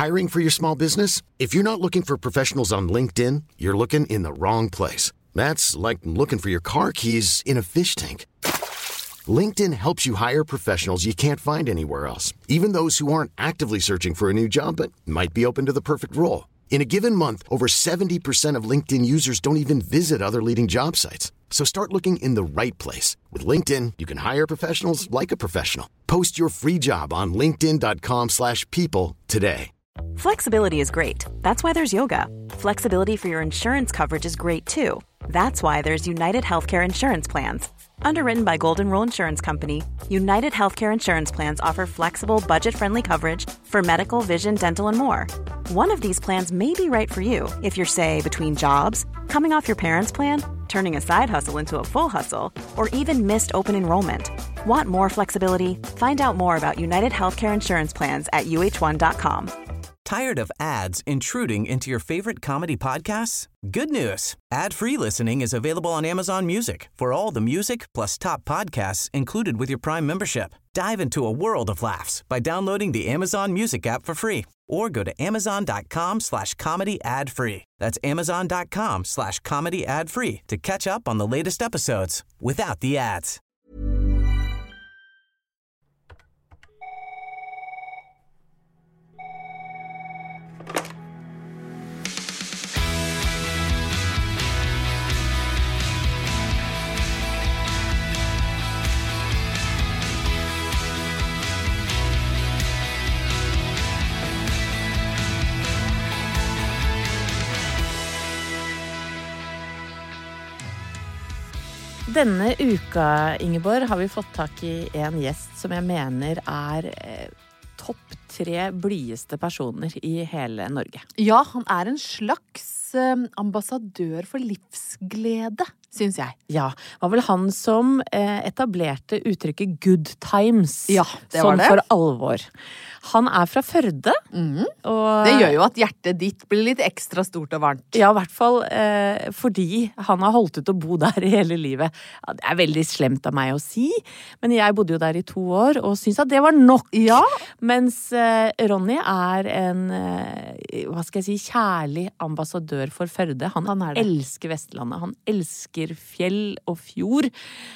Hiring for your small business? If you're not looking for professionals on LinkedIn, you're looking in the wrong place. That's like looking for your car keys in a fish tank. LinkedIn helps you hire professionals you can't find anywhere else, even those who aren't actively searching for a new job but might be open to the perfect role. In a given month, over 70% of LinkedIn users don't even visit other leading job sites. So start looking in the right place. With LinkedIn, you can hire professionals like a professional. Post your free job on linkedin.com/people today. Flexibility is great. That's why there's yoga. Flexibility for your insurance coverage is great too. That's why there's United Healthcare Insurance Plans. Underwritten by Golden Rule Insurance Company, United Healthcare Insurance Plans offer flexible, budget-friendly coverage for medical, vision, dental, and more. One of these plans may be right for you if you're, say, between jobs, coming off your parents' plan, turning a side hustle into a full hustle, or even missed open enrollment. Want more flexibility? Find out more about United Healthcare Insurance Plans at uh1.com. Tired of ads intruding into your favorite comedy podcasts? Good news. Ad-free listening is available on Amazon Music for all the music plus top podcasts included with your Prime membership. Dive into a world of laughs by downloading the Amazon Music app for free or go to amazon.com/comedy ad-free. That's amazon.com/comedy ad-free to catch up on the latest episodes without the ads. Denne uka, Ingeborg, har vi fått tak i en gjest som jeg mener topp 3 blideste personer i hele Norge. Ja, han en slags ambassadør for livsglede, synes jeg. Ja, det var vel han som etablerte uttrykket good times. Ja, det var det. Sånn for alvor. Han fra Førde. Og det gjør jo at hjertet ditt blir litt ekstra stort og varmt. Ja, I hvert fall fordi han har holdt ut å bo der i hele livet. Ja, det veldig slemt av meg å si, men jeg bodde jo der i 2 år og syntes at det var nok. Ja. Mens Ronny en, hva skal jeg si, kjærlig ambassadør for Førde. Han elsker Vestlandet, han elsker fjell og fjord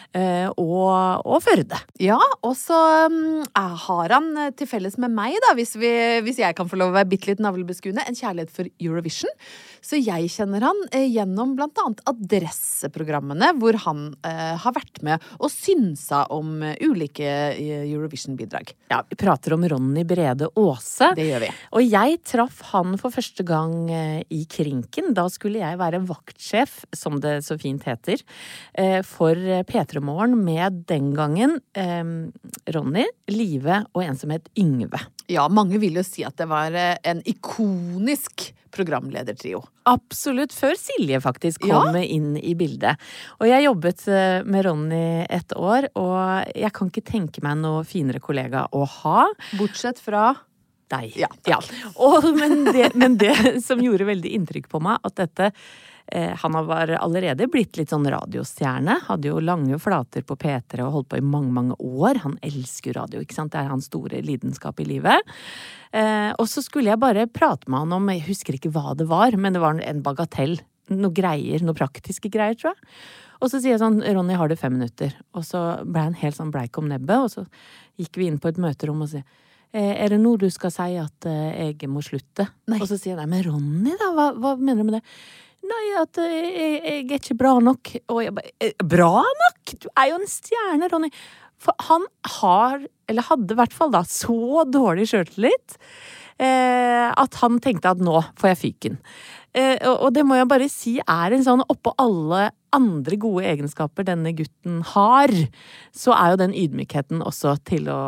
og Førde. Ja, og så har han til felles med meg da, hvis jeg kan få lov å være bitte litt navlebeskuende, en kjærlighet for Eurovision. Så jeg kjenner han gjennom blant annet adresseprogrammene, hvor han har vært med og synsa om ulike Eurovision-bidrag. Ja, vi prater om Ronny Brede Aase. Det gjør vi. Og jeg traff han for første gang i Krinken. Da skulle jeg være vaktsjef, som det så fint heter, for P3 Morgen med den gangen Ronny, Live og en som het Yngve. Ja, mange vil jo si at det var en ikonisk programledertrio. Absolutt, før Silje faktisk kom inn i bildet. Og jeg jobbet med Ronny et år, og jeg kan ikke tenke meg noe finere kollega å ha. Bortsett fra deg. Ja. Men det som gjorde veldig inntrykk på meg, at dette han var allerede blitt litt sånn radiostjerne, hadde jo lange flater på P3 og holdt på i mange, mange år. Han elsker radio, ikke sant? Det hans store lidenskap i livet. Og så skulle jeg bare prate med han om, jeg husker ikke hva det var, men det var en bagatell, noe greier, noe praktiske greier, tror jeg. Og så sier jeg sånn, Ronny, har du 5 minutter? Og så ble han helt sånn bleik om nebbet, og så gikk vi inn på et møterom og sier, det noe du skal si at jeg må slutte? Nei. Og så sier jeg, nei, men Ronny da, hva mener du med det? Nei, at jeg ikke bra nok. Og jeg bare, bra nok? Du jo en stjerne, Ronny. For han hadde i hvert fall da, så dårlig selvtillit, at han tenkte at nå får jeg fyken. Og det må jeg bare si en sånn oppå alle andre gode egenskaper denne gutten har, så jo den ydmykheten også til å,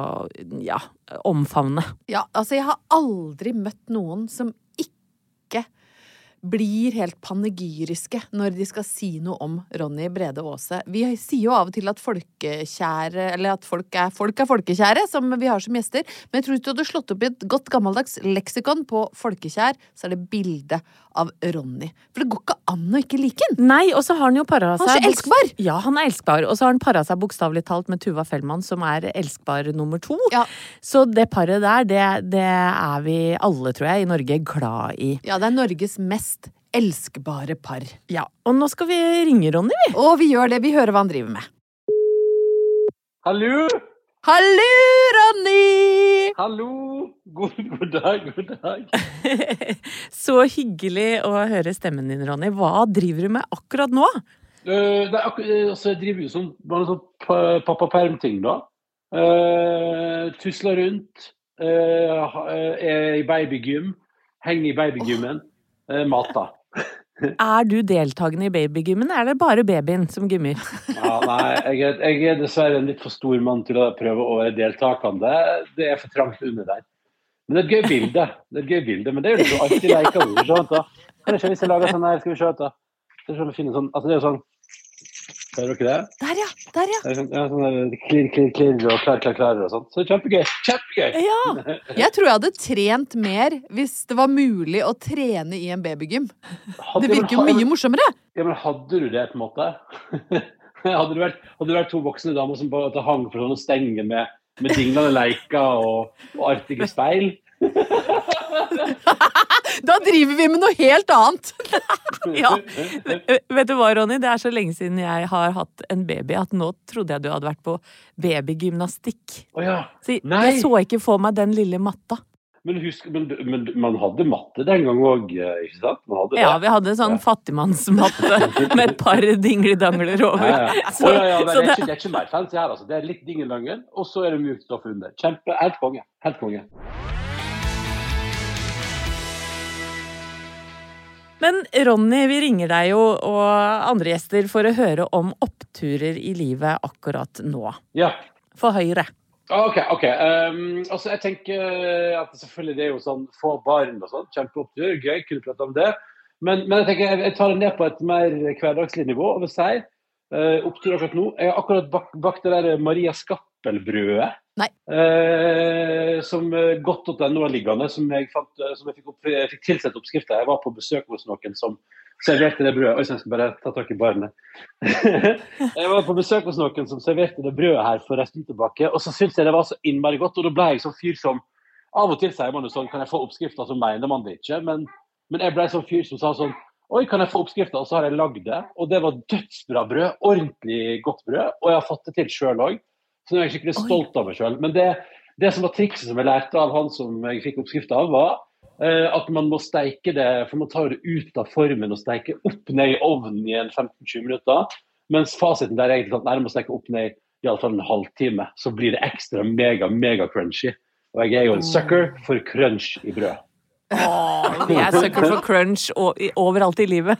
omfavne. Ja, altså jeg har aldri møtt noen som ikke blir helt panegyriske når de skal si noe om Ronny Brede Aase. Vi sier jo av og til at folkekjære, eller at folk er folkekjære, som vi har som gjester, men jeg tror ikke du hadde slått opp i et godt gammeldags leksikon på folkekjær, så er det bilde av Ronny. For det går ikke an å ikke like han. Nei, og så har han jo paret seg... Han er så elskbar! Ja, han er elskbar, og så har han paret seg bokstavlig talt med Tuva Fellmann, som er elskbar nummer 2. Ja. Så det paret der, det er vi alle, tror jeg, i Norge glad i. Ja, det er Norges mest elskbare par. Ja, og nå skal vi ringe Ronny, vi. Og vi gjør det, vi hører hva han driver med. Hallo! Hallo, Ronny! Hallo! God dag. Så hyggelig å høre stemmen din, Ronny. Hva driver du med akkurat nå? Altså, jeg driver jo sånn, bare sånn pappaperm-ting da. Tusler rundt, er i babygym, henger i babygymmen, mater. Er du deltagende i babygymmen, eller er det bare babyen som gymmer? Ja, nei, jeg er dessverre en litt for stor mann til å prøve å være deltakende. Det er for trangt under der. Men det er et gøy bilde. Men det er jo liksom alltid leker. Kan jeg se hvis jeg lager sånn her, skal vi se da. Skal vi finne sånn, altså det er jo sånn, hører dere det? Der ja. Det er sånn, ja, sånn der klirr og klar og sånt. Så det er kjempegøy. Ja. Jeg tror jeg hadde trent mer hvis det var mulig å trene i en babygym. Det virker jo mye morsommere. Ja, men hadde du det på en måte? Hadde du vært 2 voksne damer som bare hang for sånne stenger med dinglende leker og artige speil? Da driver vi med noe helt annet. Ja, vet du hva, Ronny? Det er så lenge siden jeg har hatt en baby at nå trodde jeg du hadde vært på babygymnastikk. Ja. Så jeg så ikke for meg den lille matta. Men husk, men man hadde matte den gang også, ikke sant? Ja, vi hadde sånn fattigmannsmatte med et par dinglidangler over. Ja. Så, det er ikke mer fancy her, altså. Det er litt dingelangen, og så er det mjukt stoff under. Helt konge. Men Ronny, vi ringer deg jo og andre gjester for å høre om oppturer i livet akkurat nå. Ja. For Høyre. Ok. Altså, jeg tenker at selvfølgelig det er jo sånn få barn og sånn, kjempeopptur, gøy, kunne prate om det. Men jeg tenker, jeg tar det ned på et mer hverdagslig nivå, og vil si, opptur akkurat nå. Jeg har akkurat bakt det der Maria Skappelbrødet. Nei. Som godt.no er liggende, som jeg fikk tilsett oppskrifter. Jeg var på besøk hos noen som serverte det brødet. Oi, så jeg skal bare ta tak i barnet. Jeg var på besøk hos noen som serverte det brødet her for en stund tilbake, og så syntes jeg det var så innmari godt, og da ble jeg sånn fyr som, av og til sier man jo sånn, kan jeg få oppskrifter, så mener man det ikke, men jeg ble sånn fyr som sa sånn, oi, kan jeg få oppskrifter, og så har jeg lagd det, og det var dødsbra brød, ordentlig godt brød, og jeg har fått det til selv også, så nå er jeg skikkelig stolt av meg selv. Men det som var trikset som jeg lærte av han som jeg fikk oppskrift av, var at man må steike det, for man tar det ut av formen og steike opp ned i ovnen i en 15-20 minutter, mens fasiten der er egentlig sånn, nei, man må steike opp ned i alle fall en halvtime, så blir det ekstra mega crunchy. Og jeg er jo en sucker for crunch i brød. Vi er sucker for crunch overalt i livet.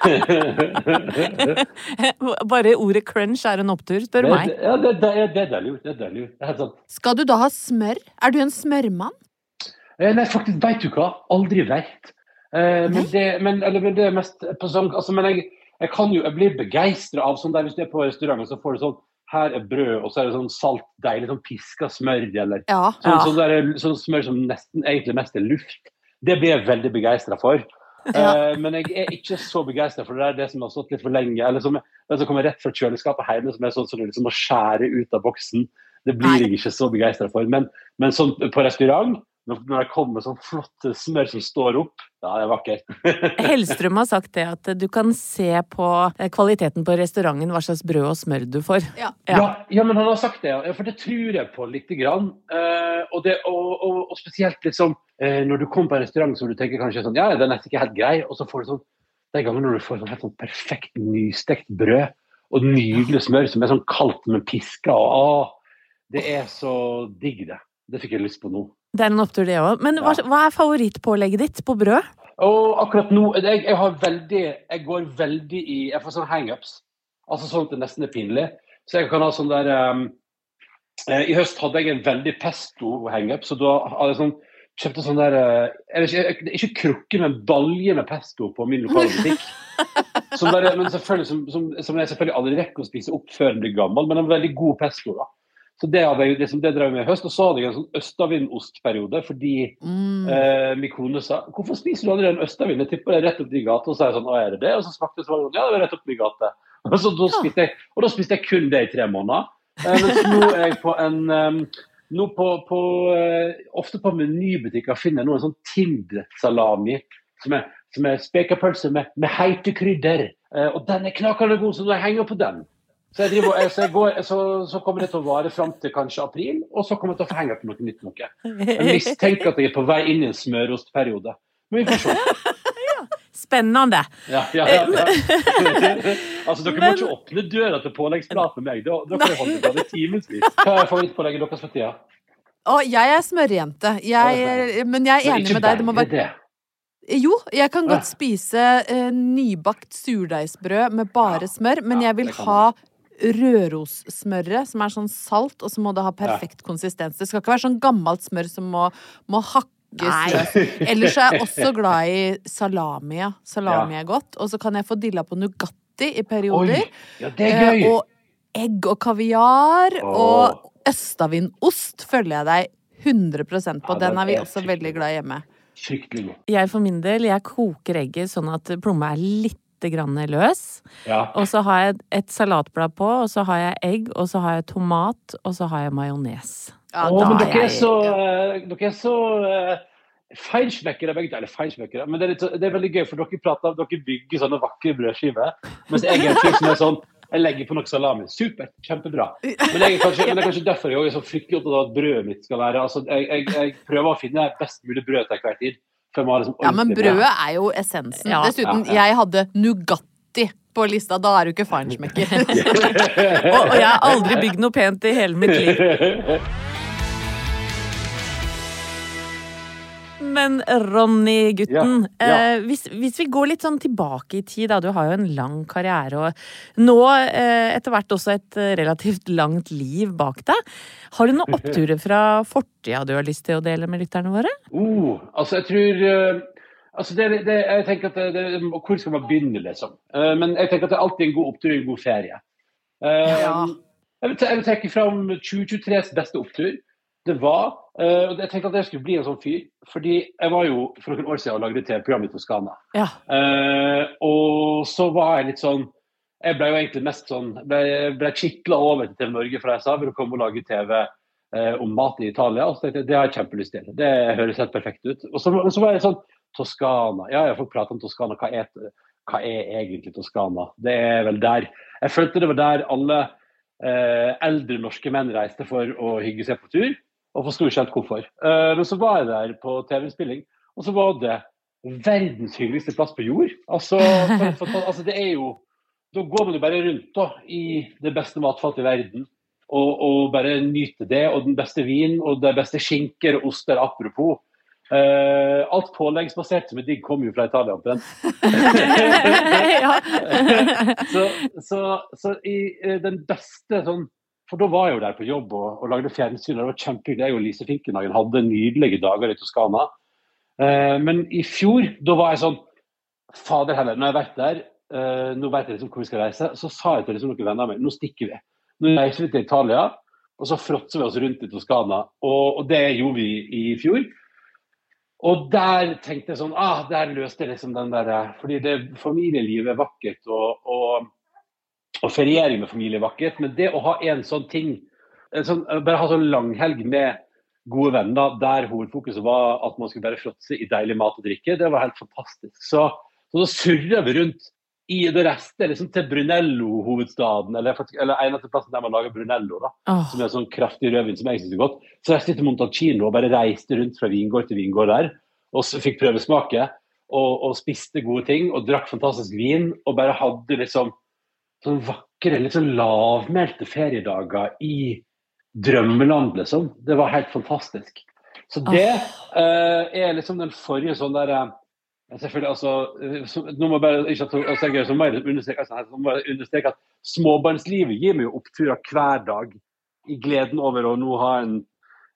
Bare ordet crunch er en opptur, spør du meg. Ja, det er lurt. Det er helt sant. Skal du da ha smør? Er du en smørmann? Nei, faktisk, vet du hva? Aldri vært. Men det er mest på sånn, altså, men jeg blir begeistret av sånn der, hvis du er på restauranten, så får du sånn, her er brød, og så er det sånn salt, deilig, sånn piska smør, eller sånn smør som nesten egentlig mest er luft. Det blir jeg veldig begeistret for. Men jeg er ikke så begeistret for det som har stått litt for lenge, eller som kommer rett fra kjøleskapet hjemme, som er sånn som du liksom må skjære ut av boksen. Det blir jeg ikke så begeistret for. Men sånn på restaurant, når jeg kommer med sånn flott smør som står opp, ja, det er vakkert. Hellstrøm har sagt det at du kan se på kvaliteten på restauranten hva slags brød og smør du får. Ja, men han har sagt det, for det tror jeg på litt grann. Og spesielt liksom, når du kommer på en restaurant som du tenker kanskje sånn, ja, det er nesten ikke helt grei, og så får du sånn, det er ganger når du får sånn helt sånn perfekt nystekt brød, og nydelig smør som er sånn kaldt med piska, og det er så digg det. Det fikk jeg lyst på nå. Det er en opptur det også. Men hva er favorittpålegget ditt på brød? Og akkurat nå, jeg går veldig i, jeg får sånn hang-ups. Altså sånn at det nesten er pinlig. Så jeg kan ha sånn der, i høst hadde jeg en veldig pesto hang-up, så da hadde jeg sånn kjøpte sånn der, ikke krukke, men balje med pesto på min lokale butikk. Men selvfølgelig, som jeg selvfølgelig aldri rekker å spise opp før den blir gammel, men en veldig god pesto da. Så det hadde jeg det drev jeg med i høst, og så hadde jeg en sånn østavindostperiode, fordi min kone sa, hvorfor spiser du aldri en østavind? Jeg tipper det rett opp i gata, og så sa jeg sånn, er det det? Og så smakte det sånn, ja, det var rett opp i gata. Og da spiste jeg kun det i 3 måneder. Mens nå er jeg på en... ofte på menybutikker finner jeg noen sånn Tindret-salami som er spekepølse med heite krydder, og den er knakende god, så jeg henger på den. Så kommer det til å vare frem til kanskje april, og så kommer jeg til å få henge på noe nytt noe. Jeg mistenker at jeg er på vei inn i en smørostperiode, men vi får se. Spennende. Ja. Altså, dere må ikke åpne døra til påleggsprat med meg. Da kan jeg holde det timensvis. Hva er favorittpålegget deres for tida? Jeg er smørjente. Men jeg er enig med deg. Det må være... Jo, jeg kan godt spise nybakt surdeigsbrød med bare smør, men jeg vil ha rørossmørret, som er sånn salt, og så må det ha perfekt konsistens. Det skal ikke være sånn gammelt smør som må hakke. Ellers er jeg også glad i salami. Salami er godt. Og så kan jeg få dilla på Nugatti i perioder. Det er gøy. Og egg og kaviar. Og østavindost følger jeg deg 100% på. Den er vi også veldig glad hjemme. Fryktelig god. Jeg for min del, jeg koker egget sånn at plomma er litt grann løs. Og så har jeg et salatblad på, og så har jeg egg, og så har jeg tomat, og så har jeg majones. Men dere er så feinschmeckere begge, eller feinschmeckere, men det er veldig gøy, for dere bygger sånne vakre brødskiver, mens jeg er en fyr som er sånn, jeg legger på noe salami. Super, kjempebra. Men det er kanskje derfor jeg er så fryktelig opptatt av at brødet mitt skal være, altså jeg prøver å finne best mulig brød til hver tid. Men brødet er jo essensen. Dessuten, jeg hadde Nugatti på lista, da er du ikke feinschmecker. Og jeg har aldri bygd noe pent i hele mitt liv. Men Ronny, gutten, hvis vi går litt sånn tilbake i tid, da, du har jo en lang karriere, og nå etter hvert også et relativt langt liv bak deg. Har du noen oppturer fra fortida du har lyst til å dele med lytterne våre? Altså jeg tror... jeg tenker at hvor skal man begynne, liksom? Men jeg tenker at det er alltid en god opptur, en god ferie. Jeg vil trekke fram 2023s beste opptur. Det var, og jeg tenkte at jeg skulle bli en sånn fyr, fordi jeg var jo for noen år siden og lagde TV-program i Toskana. Og så var jeg litt sånn, jeg ble jo egentlig mest sånn, ble kittlet over til TV Norge fra jeg sa, for å komme og lage TV om mat i Italia, og så tenkte jeg, det har jeg kjempelyst til. Det høres helt perfekt ut. Og så var jeg sånn, Toskana, jeg får prate om Toskana, hva er egentlig Toskana? Det er vel der, jeg følte det var der alle eldre norske menn reiste for å hygge seg på tur, og forstod ikke helt hvorfor. Men så var jeg der på TV-spilling, og så var det verdens hyggeligste plass på jord. Altså det er jo, da går man jo bare rundt da, i det beste matfalt i verden, og bare nyte det, og den beste vin, og det beste skinker og oster, apropos. Alt påleggsbasert som er digg kommer jo fra Italia omtrent. Så i den beste sånn, for da var jeg jo der på jobb og lagde fjernsyn, og det var kjempehyggelig. Jeg og Lise Finkenhagen hadde nydelige dager i Toskana. Men i fjor, da var jeg sånn, fader heller, når jeg har vært der, nå vet jeg liksom hvor vi skal reise, så sa jeg til liksom noen venner av meg, nå stikker vi. Nå reiser vi til Italia, og så fråtser vi oss rundt i Toskana, og det gjorde vi i fjor. Og der tenkte jeg sånn, der løste jeg liksom den der, fordi familielivet er vakkert, og feriering med familie er vakkert, men det å ha en sånn ting, bare ha sånn langhelg med gode venner, der hovedfokuset var at man skulle bare fråtse i deilig mat og drikke, det var helt fantastisk. Så da surret vi rundt i det resten, liksom til Brunello-hovedstaden, eller en av plassen der man lager Brunello, da, som er en sånn kraftig rødvin som jeg synes er godt. Så jeg til Montalcino og bare reiste rundt fra vingård til vingård der, og så fikk prøvesmake, og spiste gode ting, og drakk fantastisk vin, og bare hadde liksom sånn vakre, litt sånn lavmælte feriedager i drømmeland, liksom. Det var helt fantastisk. Så det er liksom den forrige sånn der, selvfølgelig, altså, nå må jeg bare, ikke at jeg så må jeg understreke at småbarnslivet gir meg jo oppturer hver dag i gleden over å nå ha en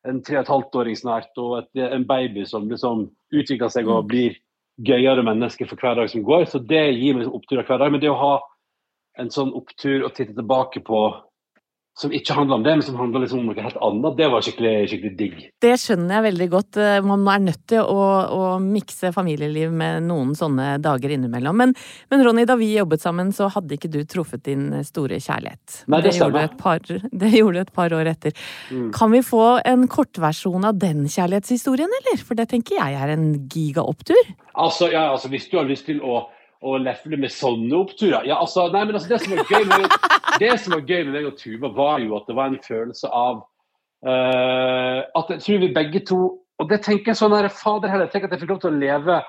en 3,5-åring snart, og en baby som liksom utvikler seg og blir gøyere mennesker for hver dag som går. Så det gir meg liksom oppturer hver dag. Men det å ha en sånn opptur og titte tilbake på, som ikke handler om det, men som handler liksom om noe helt annet, det var skikkelig digg. Det skjønner jeg veldig godt. Man er nødt til å mikse familieliv med noen sånne dager innimellom. Men Ronny, da vi jobbet sammen, så hadde ikke du truffet din store kjærlighet. Nei, det gjorde du et par år etter. Kan vi få en kortversjon av den kjærlighetshistorien, eller? For det tenker jeg er en gigaopptur. Altså, hvis du har lyst til å lefle med sånne oppturer. Ja, nei, men det som var gøy med meg og Tuva var jo at det var en følelse av at jeg tror vi begge to, og det tenker jeg sånn her, fader heller, tenk at jeg fikk lov til å leve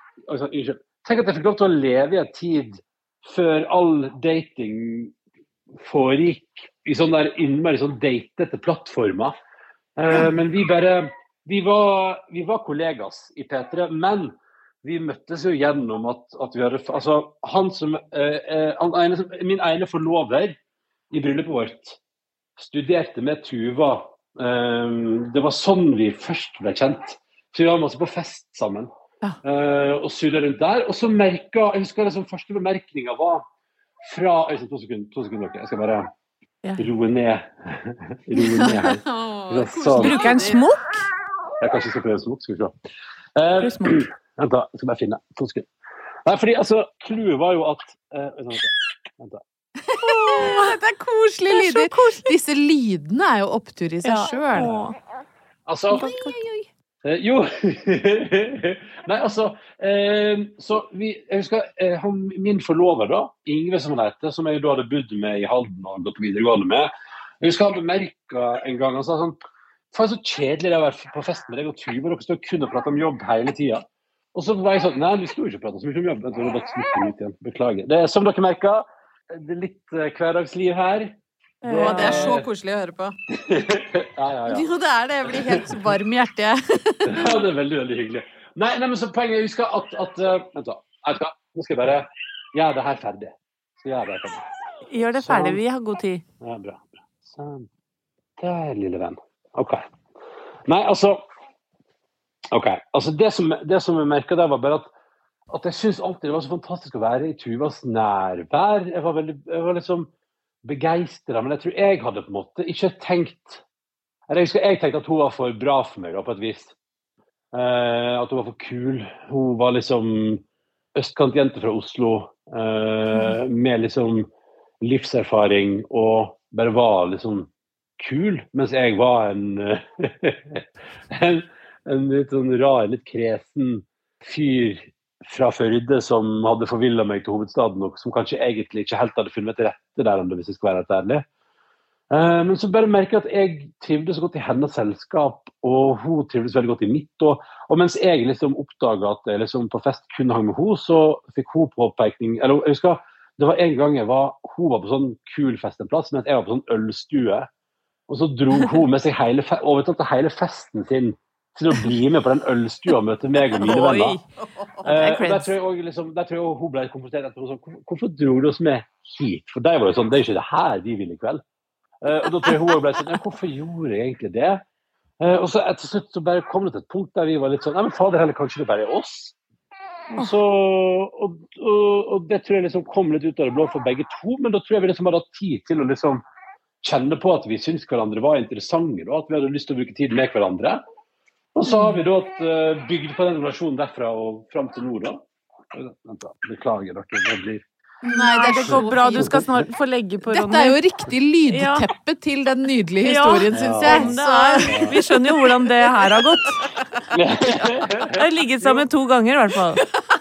i en tid før all dating foregikk i sånn der innmari sånn datete plattformer. Men vi var kollegas i P3, men vi møttes jo gjennom at vi hadde, min ene forlover i bryllupet vårt studerte med Tuva. Det var sånn vi først ble kjent. Så vi var masse på fest sammen. Og sudde rundt der. Og så jeg husker det som første bemerkningen var fra, 2 sekunder, jeg skal bare roe ned her. Bruker en smokk? Jeg kanskje skal prøve en smokk, skal vi se. Vent da, jeg skal bare finne 2 sekunder. Nei, fordi clouet var jo at vent da. Dette er koselige lyder. Disse lydene er jo opptur i seg selv. Jo. Nei, så jeg husker min forlover da, Ingve som han heter, som jeg da hadde bodd med i Halden og gått på videregående med. Jeg husker han bemerket en gang, han sa sånn, faen så kjedelig det å være på fest med deg og Tuva, dere står kun og prater om jobb hele tiden. Og så var jeg sånn, nei, vi skulle ikke prate så mye om jobb, jeg bare snitt ut igjen, beklager. Det er som dere merker, det er litt hverdagsliv her. Det er så koselig å høre på. Ja. Jo, det er det, jeg blir helt varm i hjertet. Ja, det er veldig, veldig hyggelig. Nei, men så poenget, jeg husker at vent da, nå skal jeg bare gjøre det her ferdig. Gjør det ferdig, vi har god tid. Ja, bra. Sånn, der lille venn. Ok. Nei, det som jeg merket der var bare at jeg synes alltid det var så fantastisk å være i Tuvas nærvær. Jeg var liksom begeistret, men jeg tror jeg hadde på en måte ikke tenkt, jeg tenkte at hun var for bra for meg da, på et vis. At hun var for kul. Hun var liksom østkantjente fra Oslo, med liksom livserfaring, og bare var liksom kul, mens jeg var en litt sånn rar, litt kresen fyr fra Førde som hadde forvillet meg til hovedstaden, og som kanskje egentlig ikke helt hadde funnet til rette der, hvis jeg skal være helt ærlig. Men så bare merker jeg at jeg trivdes så godt i hennes selskap, og hun trivdes veldig godt i mitt, og mens jeg liksom oppdaget at jeg liksom på fest kunne hang med henne, så fikk hun påpekning, eller jeg husker, det var en gang hun var på sånn kul fest en plass, mens jeg var på sånn ølstue, og så dro hun med seg overtatt hele festen sin til å bli med på den ølstua og møte meg og mine venner. Der tror jeg hun ble konfrontert etter sånn, hvorfor dro du oss med hit? For det var jo sånn, det er jo ikke det her de vil i kveld. Og da tror jeg hun ble sånn, hvorfor gjorde jeg egentlig det? Og så etter slutt så bare kom det til et punkt der vi var litt sånn, men fader heller, kanskje det bare er oss? Og det tror jeg liksom kom litt ut av det blå for begge to, men da tror jeg vi liksom hadde hatt tid til å liksom kjenne på at vi syntes hverandre var interessante, og at vi hadde lyst til å bruke tid med hverandre. Og så har vi da bygd på den relasjonen derfra og frem til nå da. Beklager dere, det blir... Nei, det går bra, du skal snart få legge på, Ronny. Dette er jo riktig lydteppe til den nydelige historien, synes jeg. Vi skjønner jo hvordan det her har gått. Jeg har ligget sammen 2 ganger i hvert fall.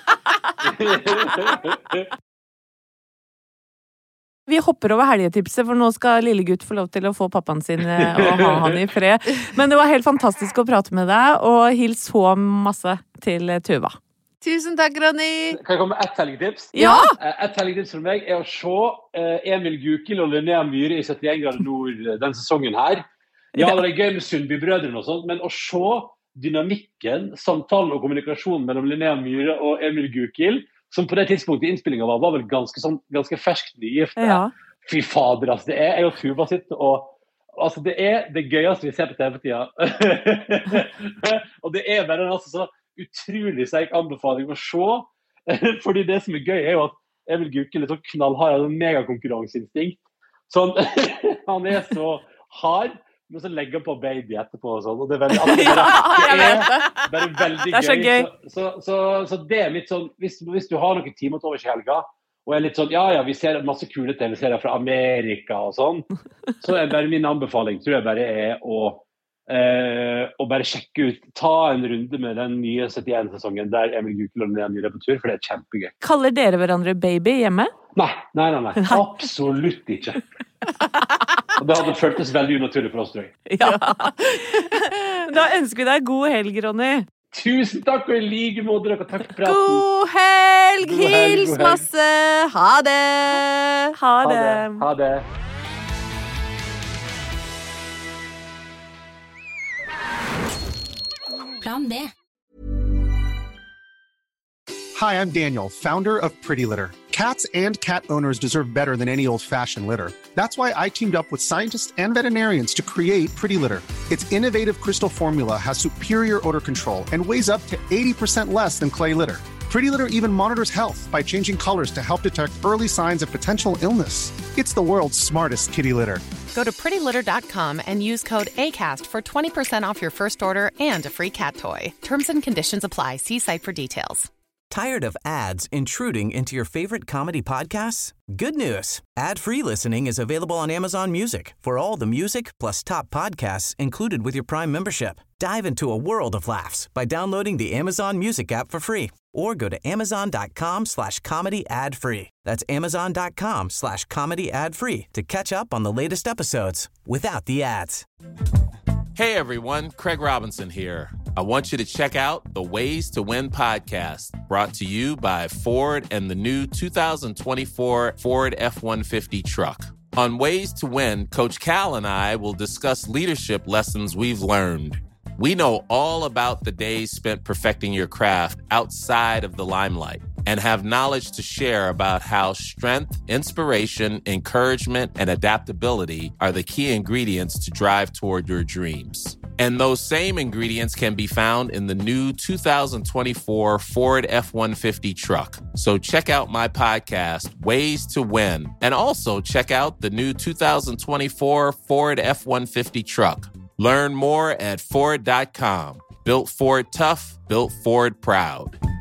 Vi hopper over helgetipset, for nå skal lille gutt få lov til å få pappaen sin og ha han i fred. Men det var helt fantastisk å prate med deg, og hils så masse til Tuva. Tusen takk, Ronny. Kan jeg komme med ett helgetips? Ja! Et helgetips for meg er å se Emil Gukild og Linnea Myhre i 71 grader nord den sesongen her. Ja, det er gøy med Sundby-brødrene og sånt, men å se dynamikken, samtalen og kommunikasjonen mellom Linnea Myhre og Emil Gukild, som på det tidspunktet i innspillingen var vel ganske ferskt nygift. Ja. Fy fader, altså. Det er jeg og Tuva sitter og Altså, det er det gøyeste vi ser på TV-tida. Og det er bare en så utrolig sterk anbefaling å se. Fordi det som er gøy, er jo at Emil Gukild litt sånn knallhard, en megakonkurranseinstinkt. Sånn, han er så hard, men så legger han på baby etterpå og sånn. Og det er veldig, det er bare veldig det er så gøy. Så det er litt sånn, hvis du har noen timer til over helga, og er litt sånn, ja, vi ser masse kule TV-serier fra Amerika og sånn, så er bare min anbefaling, tror jeg bare er å bare sjekke ut, ta en runde med den nye 71-sesongen der Emil Gukild er ny reportur, for det er kjempegøy. Kaller dere hverandre baby hjemme? Nei. Absolutt ikke. Og det hadde føltes veldig unaturlig for oss, tror jeg. Ja. Da ønsker vi deg god helg, Ronny. Tusen takk, og i like måte dere. Takk for praten. God helg! Hils masse! Ha det! Ha det! Ha det. Plan B. Hi, I'm Daniel, founder of Pretty Litter. Cats and cat owners deserve better than any old-fashioned litter. That's why I teamed up with scientists and veterinarians to create Pretty Litter. Its innovative crystal formula has superior odor control and weighs up to 80% less than clay litter. Pretty Litter even monitors health by changing colors to help detect early signs of potential illness. It's the world's smartest kitty litter. Go to prettylitter.com and use code ACAST for 20% off your first order and a free cat toy. Terms and conditions apply. See site for details. Tired of ads intruding into your favorite comedy podcasts? Good news. Ad-free listening is available on Amazon Music for all the music plus top podcasts included with your Prime membership. Dive into a world of laughs by downloading the Amazon Music app for free or go to amazon.com/comedy ad-free. That's amazon.com/comedy ad-free to catch up on the latest episodes without the ads. Hey everyone, Craig Robinson here. I want you to check out the Ways to Win podcast, brought to you by Ford and the new 2024 Ford F-150 truck. On Ways to Win, Coach Cal and I will discuss leadership lessons we've learned. We know all about the days spent perfecting your craft outside of the limelight and have knowledge to share about how strength, inspiration, encouragement, and adaptability are the key ingredients to drive toward your dreams. And those same ingredients can be found in the new 2024 Ford F-150 truck. So check out my podcast, Ways to Win, and also check out the new 2024 Ford F-150 truck. Learn more at Ford.com. Built Ford tough, built Ford proud.